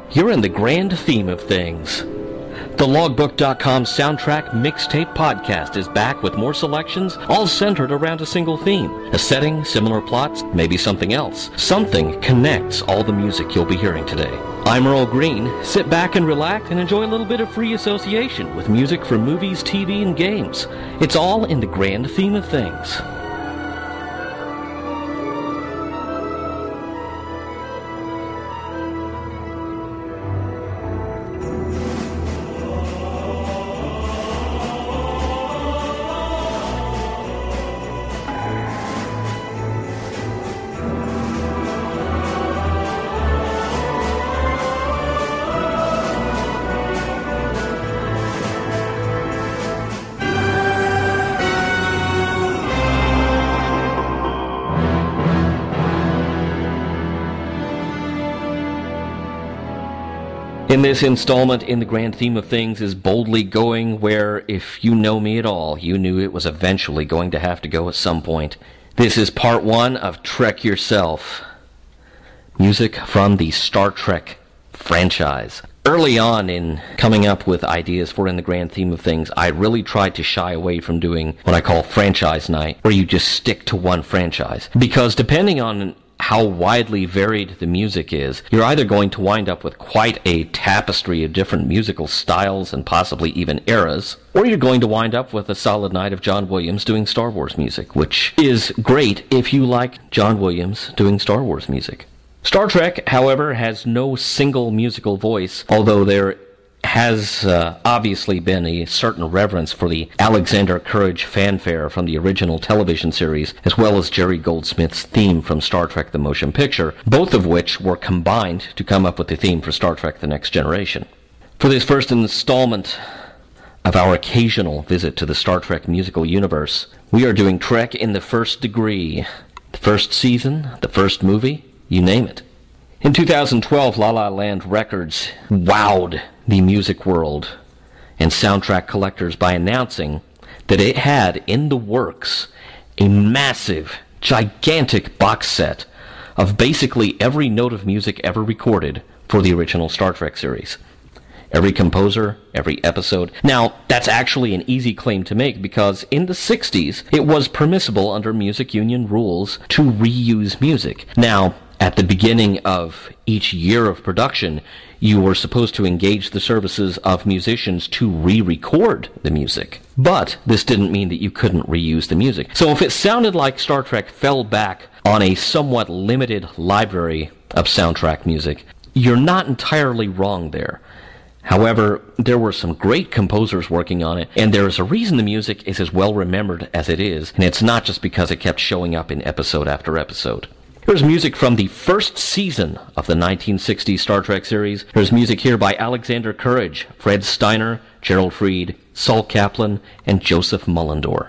You're in the grand theme of things. The Logbook.com Soundtrack Mixtape Podcast is back with more selections, all centered around a single theme. A setting, similar plots, maybe something else. Something connects all the music you'll be hearing today. I'm Earl Green. Sit back and relax and enjoy a little bit of free association with music from movies, TV, and games. It's all in the grand theme of things. In this installment, in the grand theme of things, is boldly going where, if you know me at all, you knew it was eventually going to have to go at some point. This is part one of Trek Yourself. Music from the Star Trek franchise. Early on in coming up with ideas for In the Grand Theme of Things, I really tried to shy away from doing what I call franchise night, where you just stick to one franchise. Because depending on how widely varied the music is, you're either going to wind up with quite a tapestry of different musical styles and possibly even eras, or you're going to wind up with a solid night of John Williams doing Star Wars music, which is great if you like John Williams doing Star Wars music. Star Trek, however, has no single musical voice, although there has obviously been a certain reverence for the Alexander Courage fanfare from the original television series, as well as Jerry Goldsmith's theme from Star Trek The Motion Picture, both of which were combined to come up with the theme for Star Trek The Next Generation. For this first installment of our occasional visit to the Star Trek musical universe, we are doing Trek in the First Degree. The first season, the first movie, you name it. In 2012, La La Land Records wowed the music world and soundtrack collectors by announcing that it had in the works a massive, gigantic box set of basically every note of music ever recorded for the original Star Trek series. Every composer, every episode. Now, that's actually an easy claim to make because in the 60s, it was permissible under music union rules to reuse music. Now, at the beginning of each year of production, you were supposed to engage the services of musicians to re-record the music. But this didn't mean that you couldn't reuse the music. So if it sounded like Star Trek fell back on a somewhat limited library of soundtrack music, you're not entirely wrong there. However, there were some great composers working on it, and there is a reason the music is as well remembered as it is, and it's not just because it kept showing up in episode after episode. Here's music from the first season of the 1960s Star Trek series. There's music here by Alexander Courage, Fred Steiner, Gerald Fried, Saul Kaplan, and Joseph Mullendore.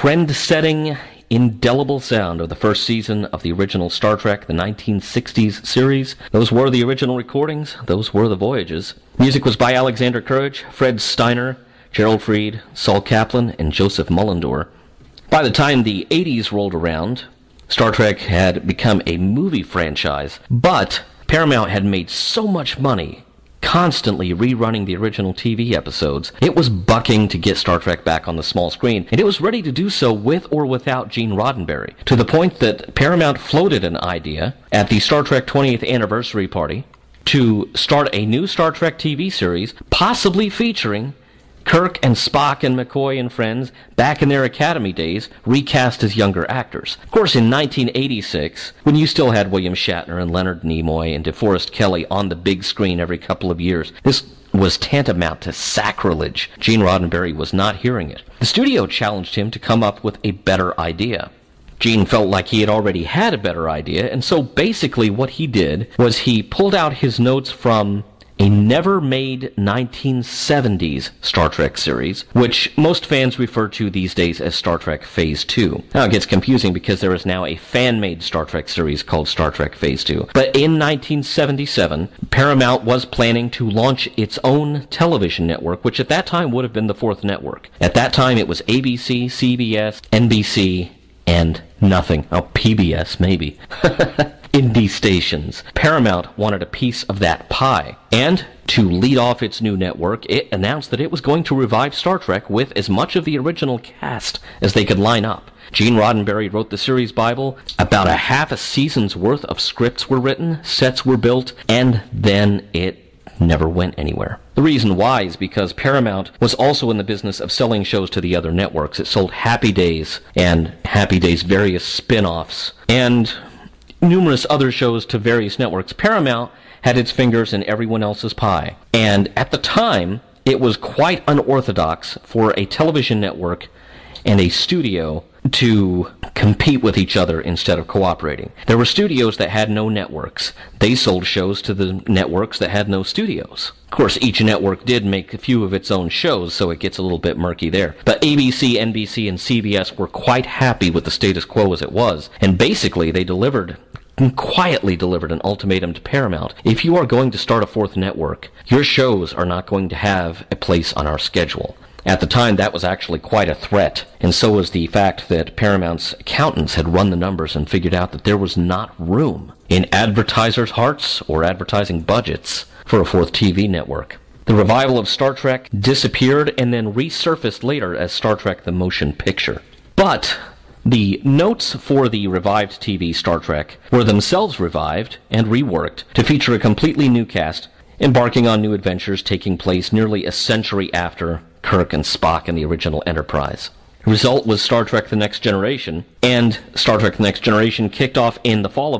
trend-setting, indelible sound of the first season of the original Star Trek, the 1960s series. Those were the original recordings. Those were the voyages. Music was by Alexander Courage, Fred Steiner, Gerald Fried, Saul Kaplan, and Joseph Mullendore. By the time the 80s rolled around, Star Trek had become a movie franchise, but Paramount had made so much money constantly rerunning the original TV episodes, it was bucking to get Star Trek back on the small screen, and it was ready to do so with or without Gene Roddenberry, to the point that Paramount floated an idea at the Star Trek 20th anniversary party to start a new Star Trek TV series, possibly featuring Kirk and Spock and McCoy and friends back in their Academy days, recast as younger actors. Of course, in 1986, when you still had William Shatner and Leonard Nimoy and DeForest Kelley on the big screen every couple of years, this was tantamount to sacrilege. Gene Roddenberry was not hearing it. The studio challenged him to come up with a better idea. Gene felt like he had already had a better idea, and so basically what he did was he pulled out his notes from a never-made 1970s Star Trek series, which most fans refer to these days as Star Trek Phase 2. Now it gets confusing because there is now a fan-made Star Trek series called Star Trek Phase 2. But in 1977, Paramount was planning to launch its own television network, which at that time would have been the fourth network. At that time it was ABC, CBS, NBC, and nothing. Oh, PBS, maybe. Indie stations. Paramount wanted a piece of that pie. And to lead off its new network, it announced that it was going to revive Star Trek with as much of the original cast as they could line up. Gene Roddenberry wrote the series Bible. About a half a season's worth of scripts were written, sets were built, and then it never went anywhere. The reason why is because Paramount was also in the business of selling shows to the other networks. It sold Happy Days and Happy Days' various spin-offs and numerous other shows to various networks. Paramount had its fingers in everyone else's pie. And at the time, it was quite unorthodox for a television network and a studio to compete with each other instead of cooperating. There were studios that had no networks. They sold shows to the networks that had no studios. Of course, each network did make a few of its own shows, so it gets a little bit murky there. But ABC, NBC, and CBS were quite happy with the status quo as it was, and basically they quietly delivered an ultimatum to Paramount. If you are going to start a fourth network, your shows are not going to have a place on our schedule. At the time, that was actually quite a threat, and so was the fact that Paramount's accountants had run the numbers and figured out that there was not room in advertisers' hearts or advertising budgets for a fourth TV network. The revival of Star Trek disappeared and then resurfaced later as Star Trek the Motion Picture. But the notes for the revived TV Star Trek were themselves revived and reworked to feature a completely new cast, embarking on new adventures taking place nearly a century after Kirk and Spock in the original Enterprise. The result was Star Trek The Next Generation, and Star Trek The Next Generation kicked off in the fall of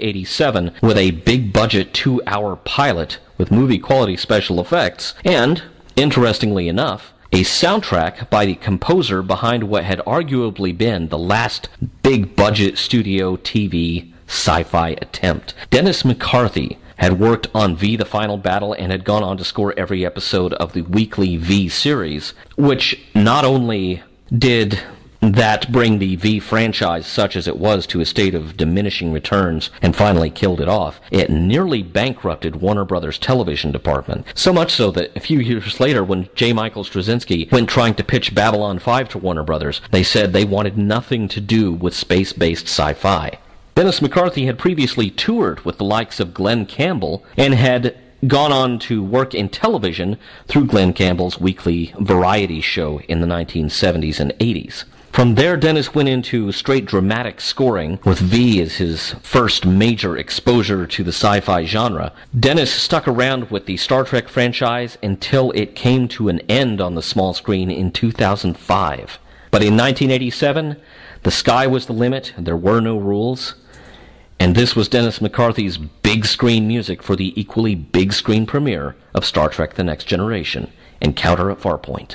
1987 with a big-budget 2-hour pilot with movie-quality special effects, and, interestingly enough, a soundtrack by the composer behind what had arguably been the last big-budget studio TV sci-fi attempt. Dennis McCarthy had worked on V the Final Battle and had gone on to score every episode of the weekly V series, which not only did that bring the V franchise, such as it was, to a state of diminishing returns and finally killed it off, it nearly bankrupted Warner Brothers' television department. So much so that a few years later, when J. Michael Straczynski went trying to pitch Babylon 5 to Warner Brothers, they said they wanted nothing to do with space-based sci-fi. Dennis McCarthy had previously toured with the likes of Glenn Campbell and had gone on to work in television through Glenn Campbell's weekly variety show in the 1970s and 80s. From there, Dennis went into straight dramatic scoring, with V as his first major exposure to the sci-fi genre. Dennis stuck around with the Star Trek franchise until it came to an end on the small screen in 2005. But in 1987, the sky was the limit, there were no rules, and this was Dennis McCarthy's big screen music for the equally big screen premiere of Star Trek The Next Generation, Encounter at Farpoint.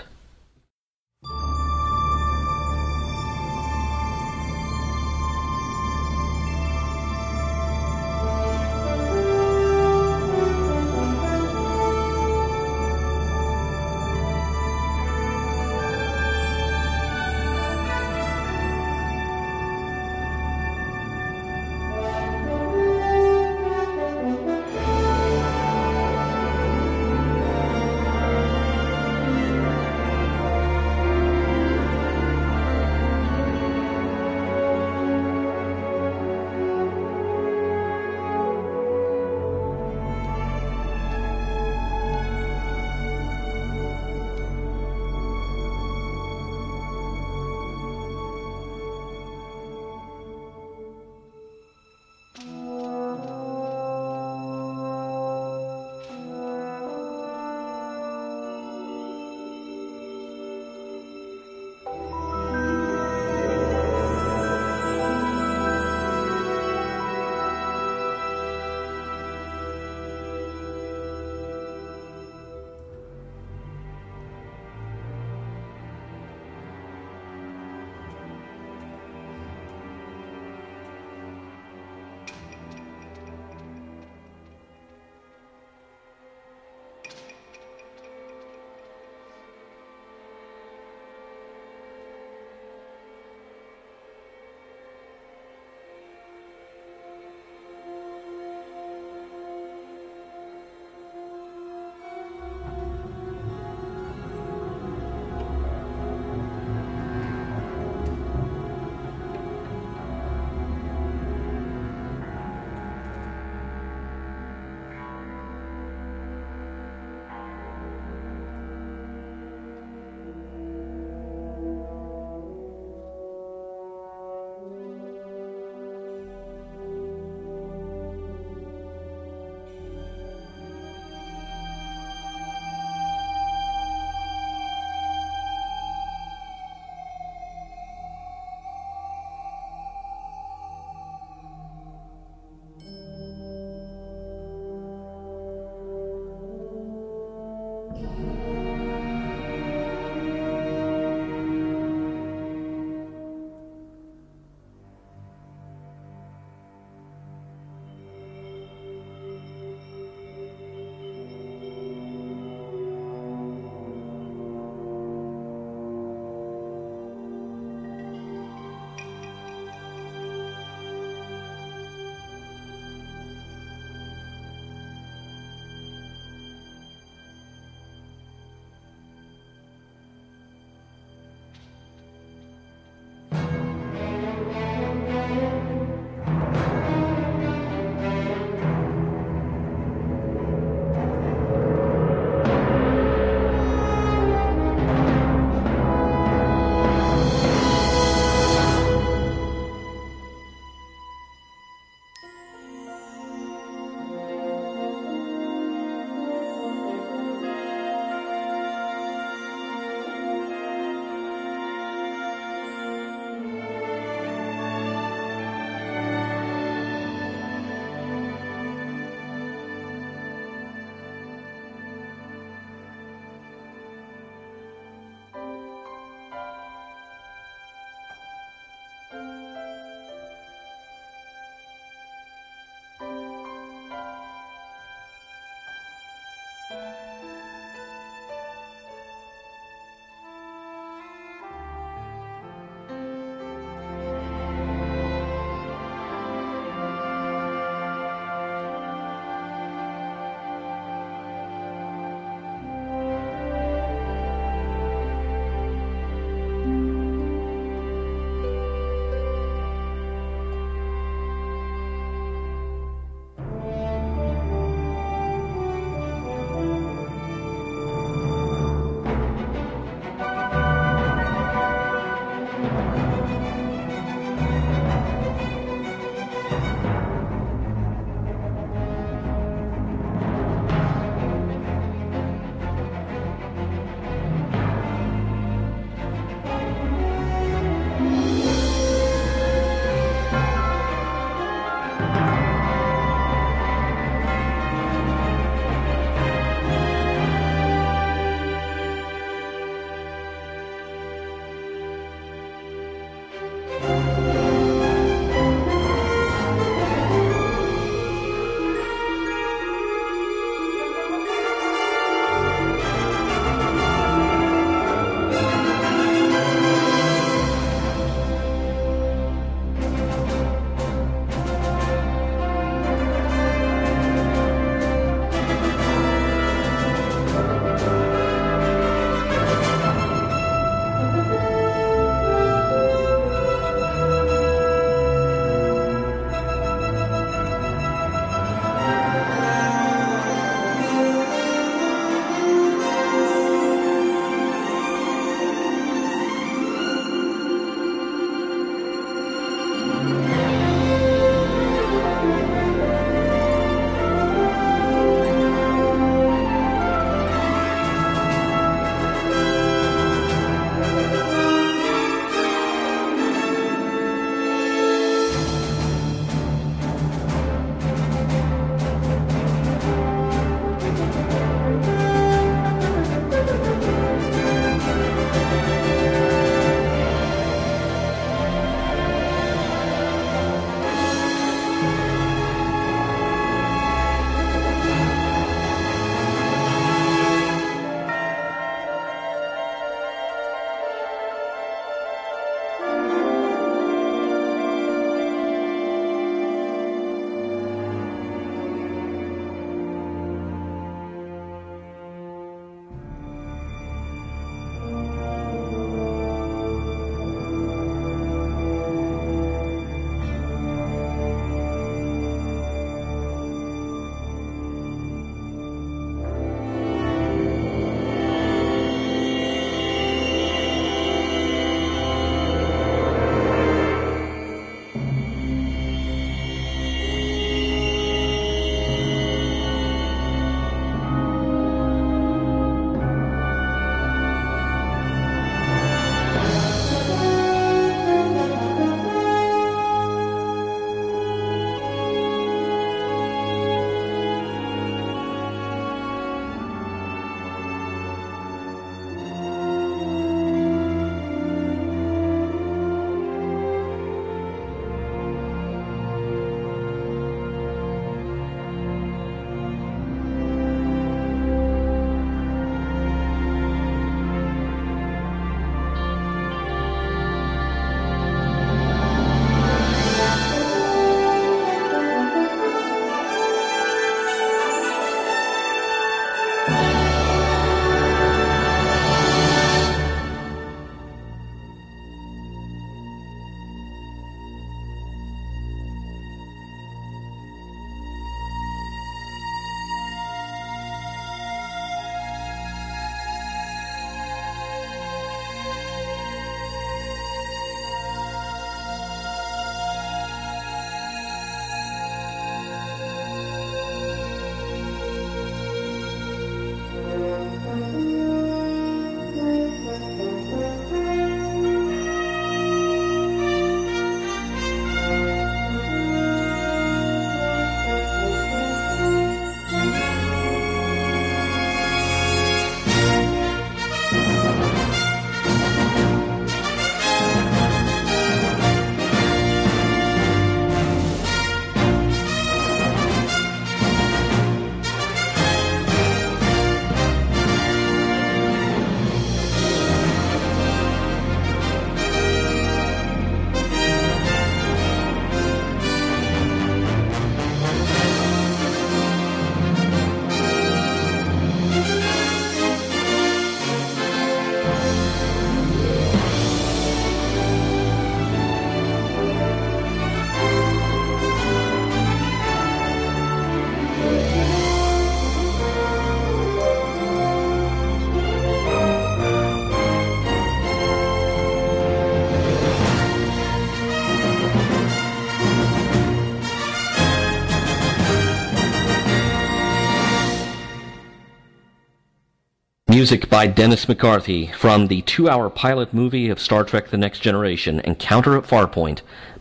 Music by Dennis McCarthy from the 2-hour pilot movie of Star Trek The Next Generation, Encounter at Farpoint,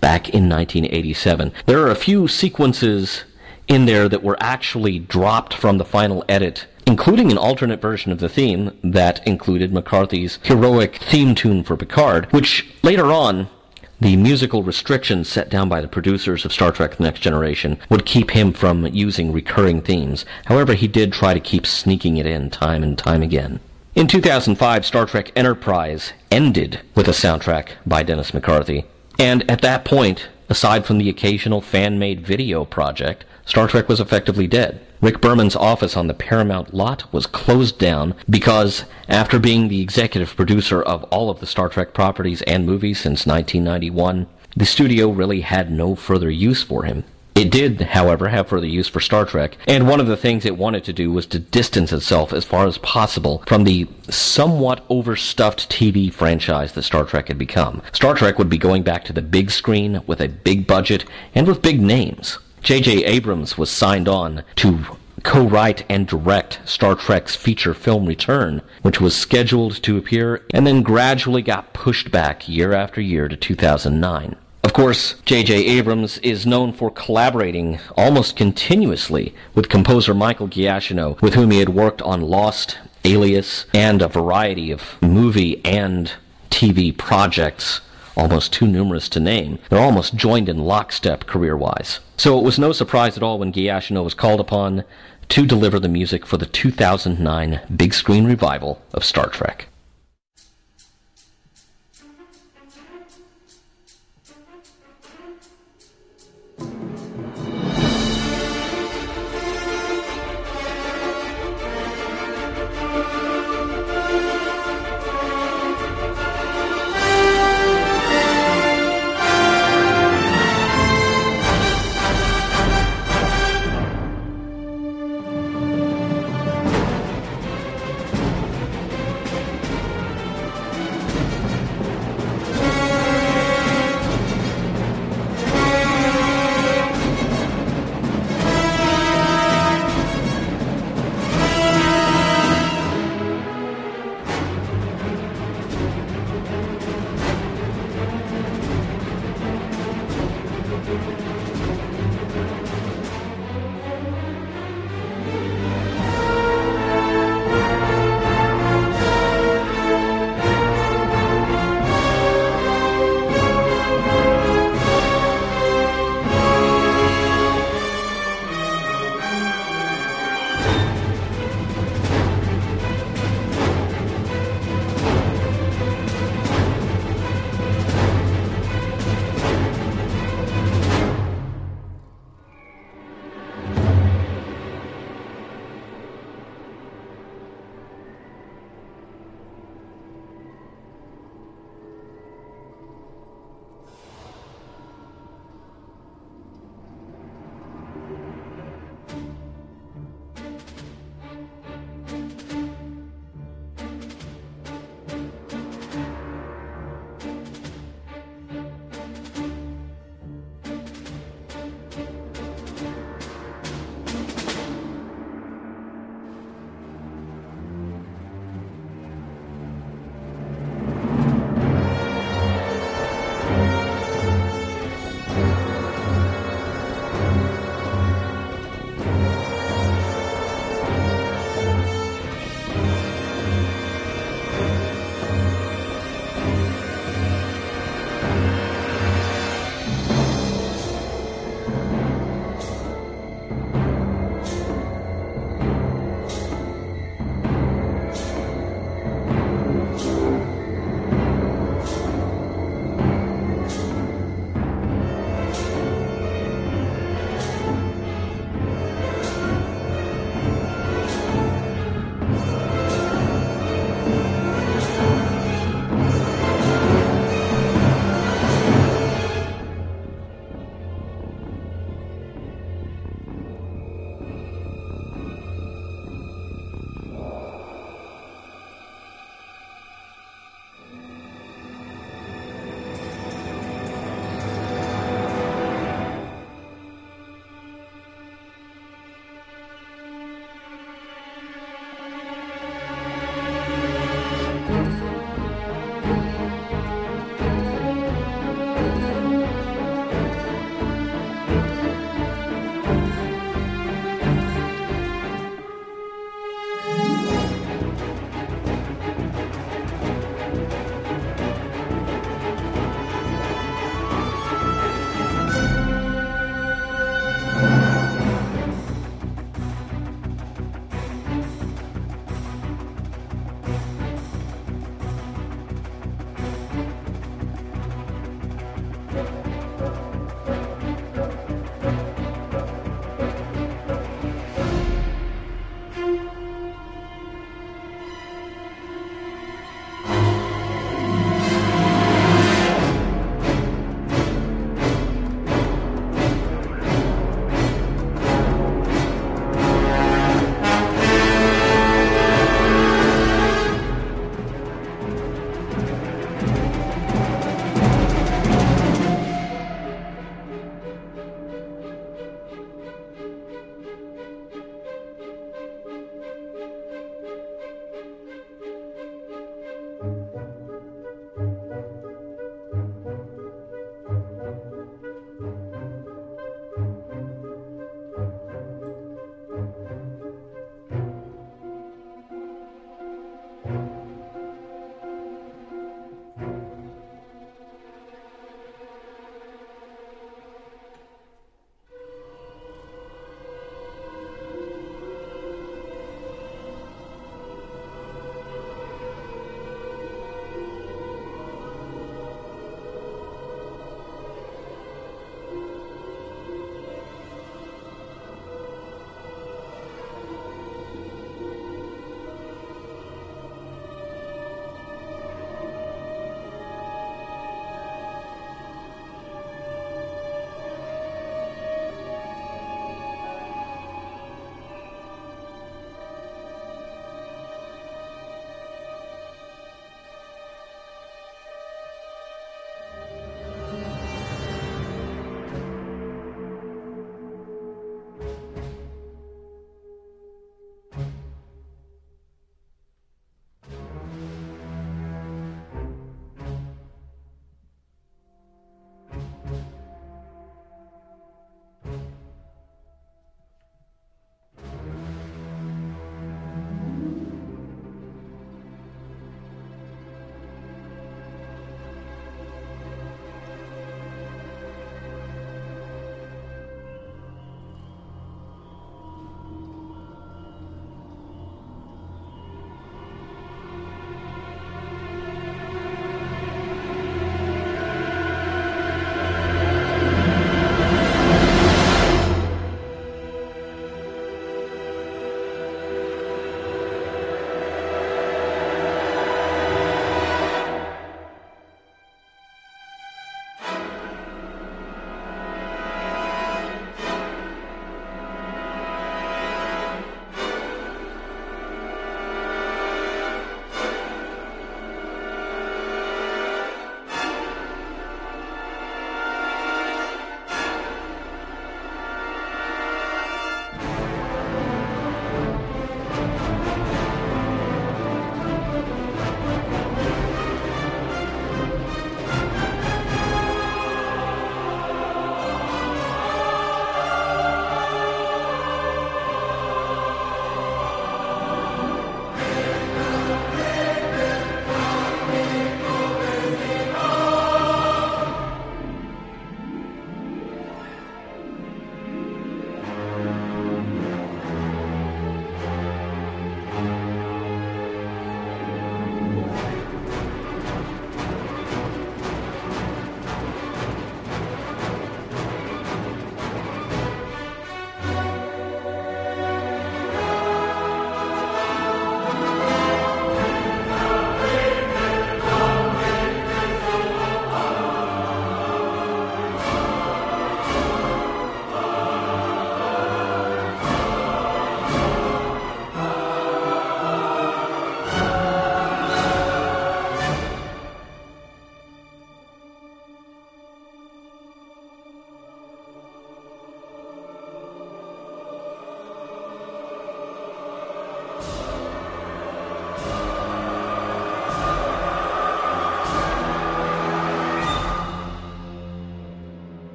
back in 1987. There are a few sequences in there that were actually dropped from the final edit, including an alternate version of the theme that included McCarthy's heroic theme tune for Picard, which later on, the musical restrictions set down by the producers of Star Trek The Next Generation would keep him from using recurring themes. However, he did try to keep sneaking it in time and time again. In 2005, Star Trek Enterprise ended with a soundtrack by Dennis McCarthy. And at that point, aside from the occasional fan-made video project, Star Trek was effectively dead. Rick Berman's office on the Paramount lot was closed down because, after being the executive producer of all of the Star Trek properties and movies since 1991, the studio really had no further use for him. It did, however, have further use for Star Trek, and one of the things it wanted to do was to distance itself as far as possible from the somewhat overstuffed TV franchise that Star Trek had become. Star Trek would be going back to the big screen with a big budget and with big names. J.J. Abrams was signed on to co-write and direct Star Trek's feature film Return, which was scheduled to appear and then gradually got pushed back year after year to 2009. Of course, J.J. Abrams is known for collaborating almost continuously with composer Michael Giacchino, with whom he had worked on Lost, Alias, and a variety of movie and TV projects, almost too numerous to name. They're almost joined in lockstep career-wise. So it was no surprise at all when Giacchino was called upon to deliver the music for the 2009 big screen revival of Star Trek.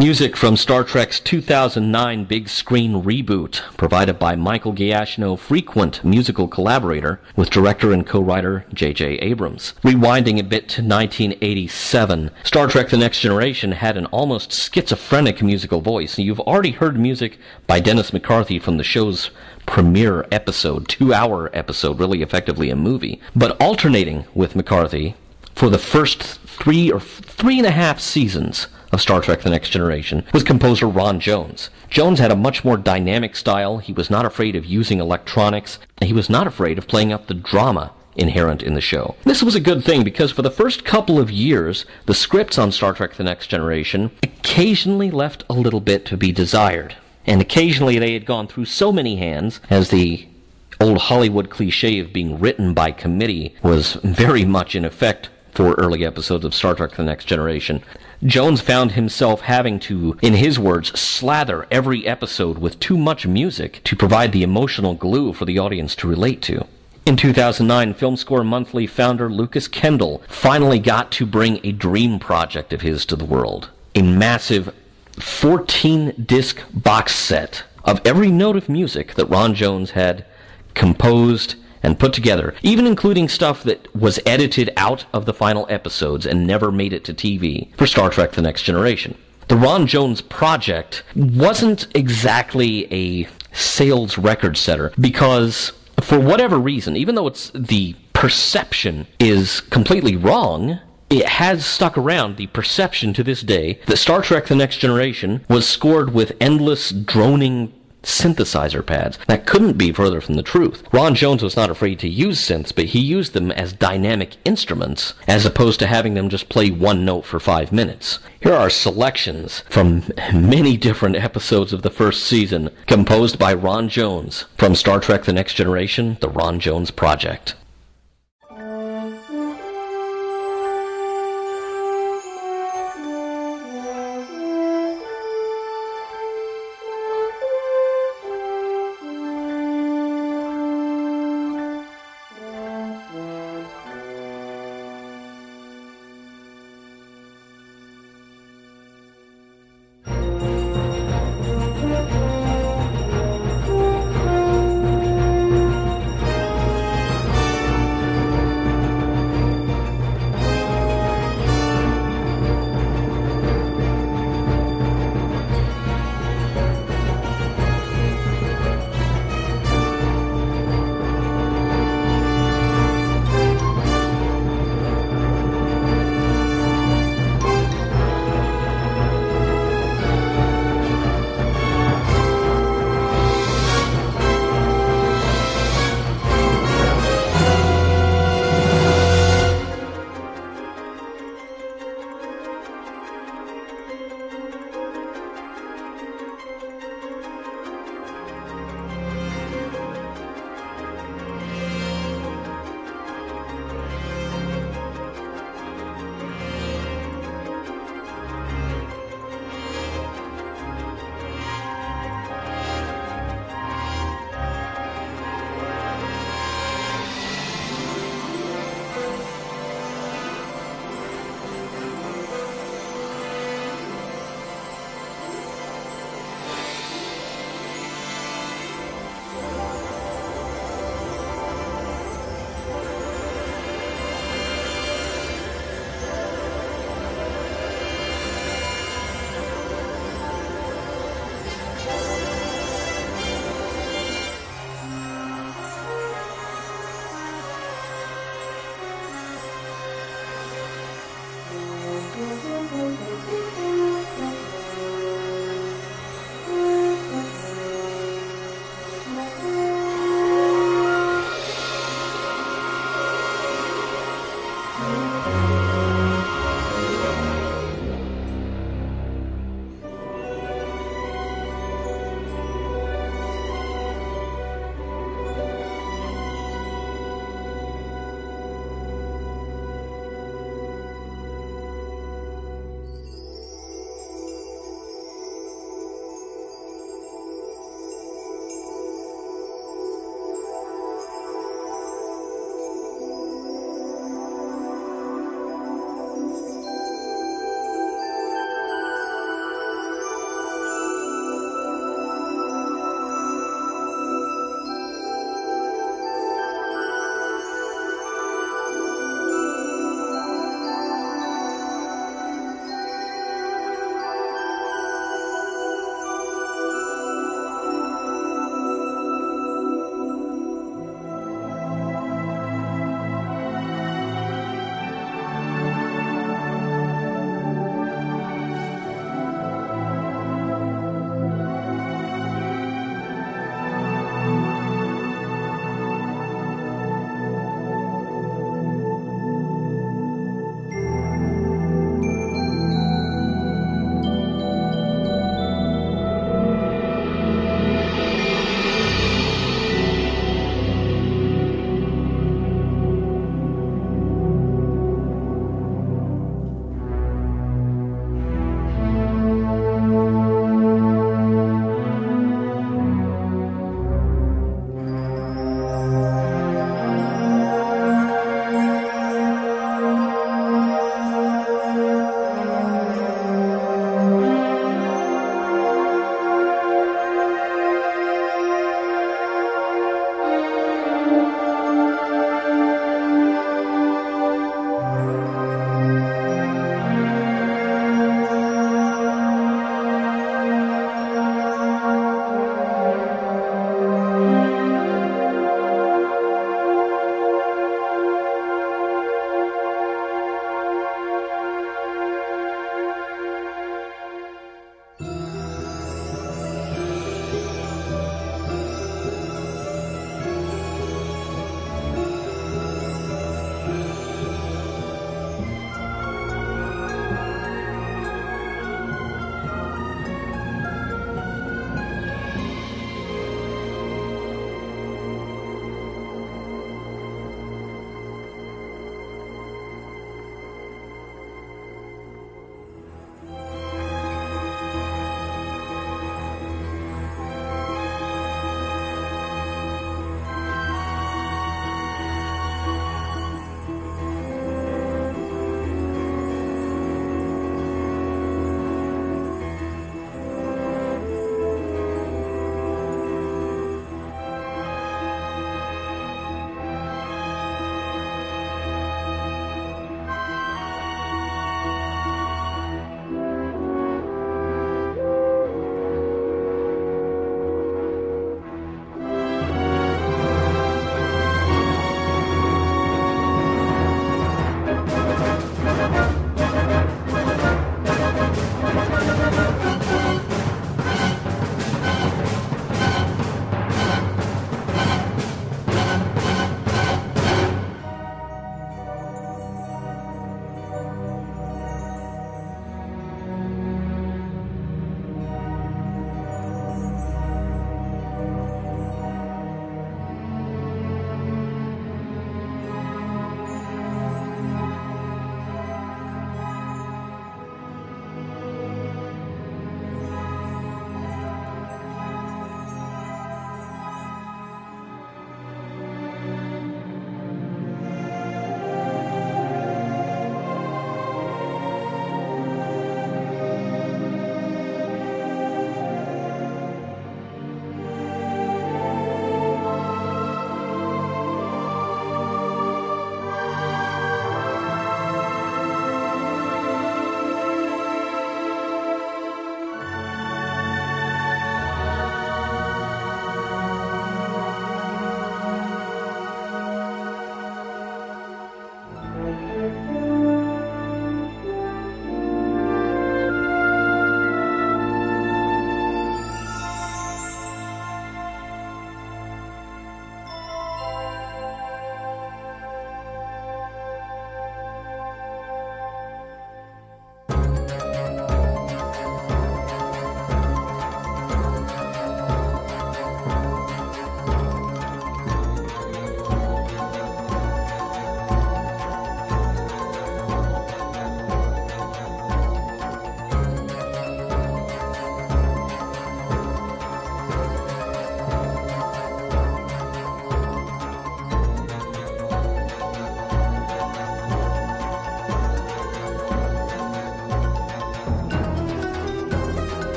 Music from Star Trek's 2009 big screen reboot, provided by Michael Giacchino, frequent musical collaborator with director and co-writer J.J. Abrams. Rewinding a bit to 1987, Star Trek The Next Generation had an almost schizophrenic musical voice. You've already heard music by Dennis McCarthy from the show's premiere episode, 2-hour episode, really effectively a movie. But alternating with McCarthy for the first 3.5 seasons of Star Trek The Next Generation was composer Ron Jones. Jones had a much more dynamic style. He was not afraid of using electronics. He was not afraid of playing up the drama inherent in the show. This was a good thing because for the first couple of years, the scripts on Star Trek The Next Generation occasionally left a little bit to be desired. And occasionally they had gone through so many hands, as the old Hollywood cliche of being written by committee was very much in effect for early episodes of Star Trek The Next Generation. Jones found himself having to, in his words, slather every episode with too much music to provide the emotional glue for the audience to relate to. In 2009, Film Score Monthly founder Lucas Kendall finally got to bring a dream project of his to the world. A massive 14-disc box set of every note of music that Ron Jones had composed and put together, even including stuff that was edited out of the final episodes and never made it to TV for Star Trek The Next Generation. The Ron Jones project wasn't exactly a sales record setter because, for whatever reason, even though the perception is completely wrong, it has stuck around, the perception to this day, that Star Trek The Next Generation was scored with endless droning synthesizer pads. That couldn't be further from the truth. Ron Jones was not afraid to use synths, but he used them as dynamic instruments, as opposed to having them just play one note for 5 minutes. Here are selections from many different episodes of the first season, composed by Ron Jones, from Star Trek The Next Generation, The Ron Jones Project.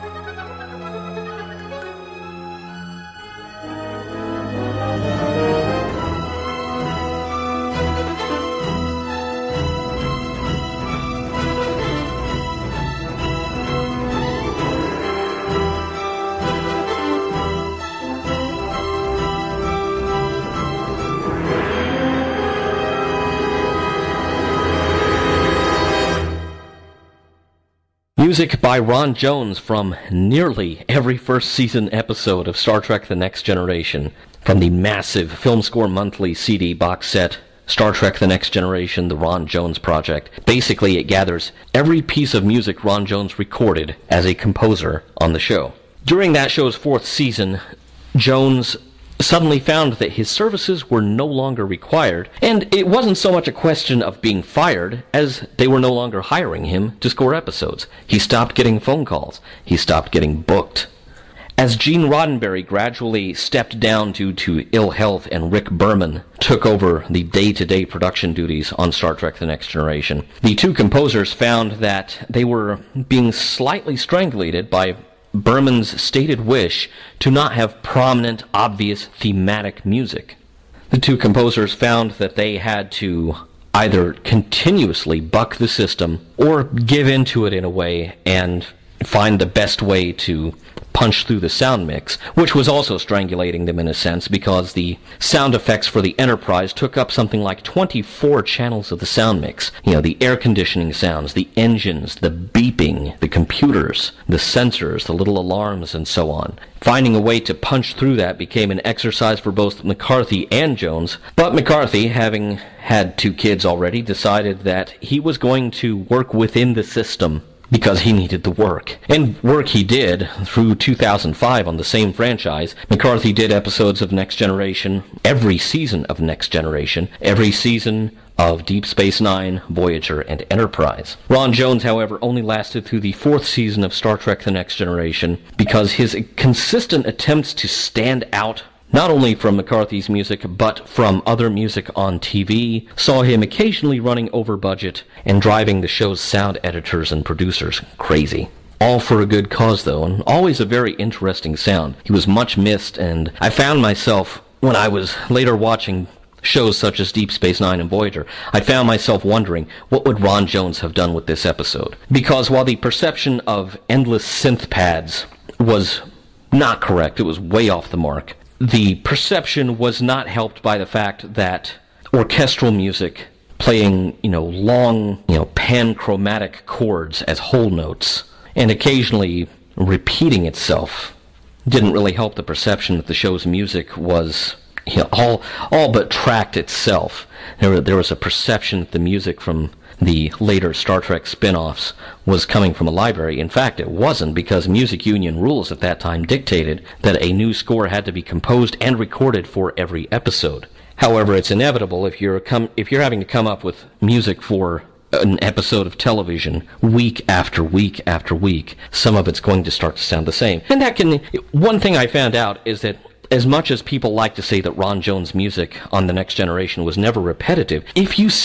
Music by Ron Jones from nearly every first season episode of Star Trek The Next Generation. From the massive Film Score Monthly CD box set, Star Trek The Next Generation, The Ron Jones Project. Basically, it gathers every piece of music Ron Jones recorded as a composer on the show. During that show's fourth season, Jones suddenly found that his services were no longer required, and it wasn't so much a question of being fired as they were no longer hiring him to score episodes. He stopped getting phone calls. He stopped getting booked. As Gene Roddenberry gradually stepped down due to ill health and Rick Berman took over the day-to-day production duties on Star Trek The Next Generation, the two composers found that they were being slightly strangulated by Berman's stated wish to not have prominent, obvious thematic music. The two composers found that they had to either continuously buck the system or give into it in a way and find the best way to punch through the sound mix, which was also strangulating them in a sense because the sound effects for the Enterprise took up something like 24 channels of the sound mix. You know, the air conditioning sounds, the engines, the beeping, the computers, the sensors, the little alarms, and so on. Finding a way to punch through that became an exercise for both McCarthy and Jones, but McCarthy, having had two kids already, decided that he was going to work within the system because he needed the work. And work he did through 2005 on the same franchise. McCarthy did episodes of Next Generation, every season of Next Generation, every season of Deep Space Nine, Voyager, and Enterprise. Ron Jones, however, only lasted through the fourth season of Star Trek The Next Generation because his consistent attempts to stand out not only from McCarthy's music, but from other music on TV, saw him occasionally running over budget and driving the show's sound editors and producers crazy. All for a good cause, though, and always a very interesting sound. He was much missed, and I found myself, when I was later watching shows such as Deep Space Nine and Voyager, I found myself wondering, what would Ron Jones have done with this episode? Because while the perception of endless synth pads was not correct, it was way off the mark, the perception was not helped by the fact that orchestral music playing, long, panchromatic chords as whole notes and occasionally repeating itself didn't really help the perception that the show's music was all but tracked itself. There was a perception that the music from the later Star Trek spin-offs was coming from a library. In fact, it wasn't, because music union rules at that time dictated that a new score had to be composed and recorded for every episode. However, it's inevitable if you're having to come up with music for an episode of television week after week after week, some of it's going to start to sound the same. And one thing I found out is that as much as people like to say that Ron Jones' music on The Next Generation was never repetitive, if you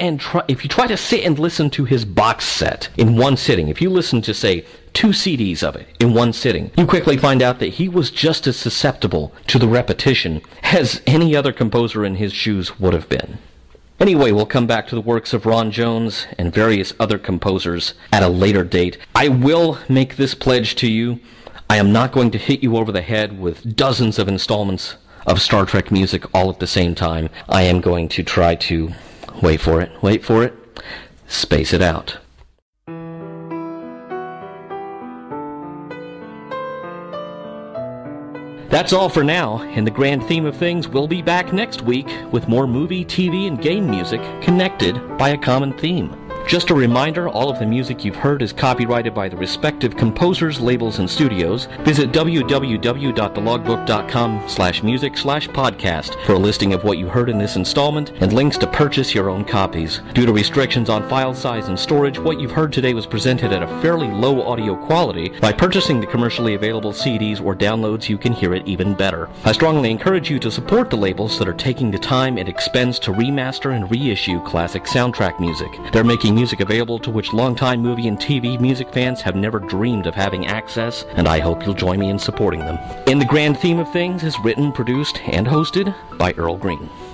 try to sit and listen to his box set in one sitting, if you listen to, say, 2 CDs of it in one sitting, you quickly find out that he was just as susceptible to the repetition as any other composer in his shoes would have been. Anyway, we'll come back to the works of Ron Jones and various other composers at a later date. I will make this pledge to you. I am not going to hit you over the head with dozens of installments of Star Trek music all at the same time. I am going to try to, wait for it, space it out. That's all for now. In the grand theme of things, we'll be back next week with more movie, TV, and game music connected by a common theme. Just a reminder, all of the music you've heard is copyrighted by the respective composers, labels, and studios. Visit www.thelogbook.com/music/podcast for a listing of what you heard in this installment and links to purchase your own copies. Due to restrictions on file size and storage, what you've heard today was presented at a fairly low audio quality. By purchasing the commercially available CDs or downloads, you can hear it even better. I strongly encourage you to support the labels that are taking the time and expense to remaster and reissue classic soundtrack music. They're making making music available to which longtime movie and TV music fans have never dreamed of having access, and I hope you'll join me in supporting them. In the Grand Theme of Things is written, produced, and hosted by Earl Green.